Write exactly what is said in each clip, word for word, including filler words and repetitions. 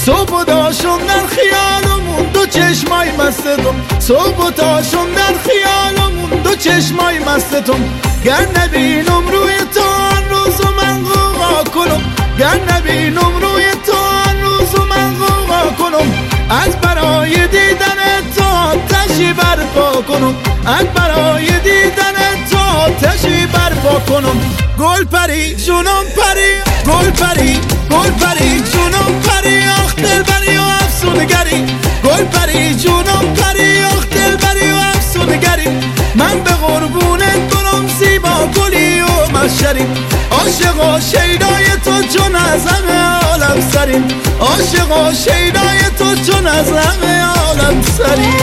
صبح و داشم در خیالمون دو چشمای مستتم، صبح و داشم در خیالمون دو چشمای مستتم. گر نبینم روی تو آن روزو من غوغا کنم، گر نبینم روی تو آن روزو من غوغا کنم. از برای دیدن تو آتشی برپا کنم، از برای دیدن تو آتشی برپا کنم. گل پری جونم پری، گل پری گل پری جونم پری، آخ دلبری و افسونگری. گل پری جونم پری، آخ دلبری و افسونگری. من به قربونت برم زیبا گلی و مشریم، عاشق و شیدای تو چون از همه عالم سریم، عاشق و شیدای تو چون از همه عالم سریم.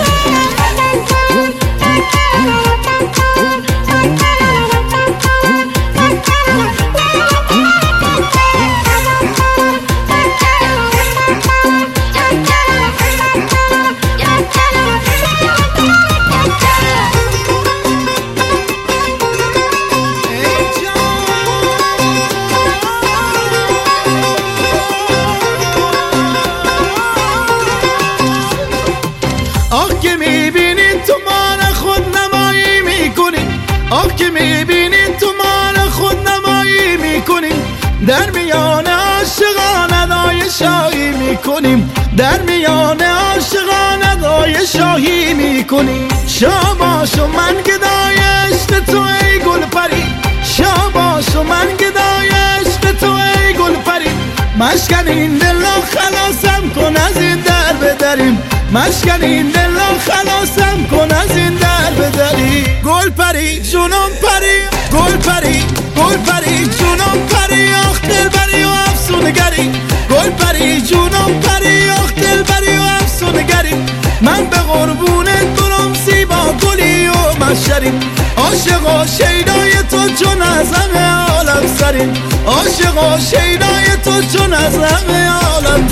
آخ که میبینی تو مان خود نمایی میکنی، آخ که میبینی تو مان خود نمایی میکنیم. در میان عاشقان ادای شاهی میکنیم، در میان عاشقان ادای شاهی میکنیم. شاباش و من گدای عشق تو ای گل پری، شاباش و من گدای عشق تو ای گل پری. مشکن این دل را خلاصم کن از این در بدریم، مشکن این دل را خلاصم کن از این در بدریم. گل پری جونم پری، گل پری گل پری جونم پری، آخ دلبری و افسونگری. گل پری جونم پری، آخ دلبری و افسونگری. من به قربونت برم زیبا گلی و مشریم، عاشق و شیدای تو چون از همه عالم سریم، عاشق و شیدای تو چون از همه عالم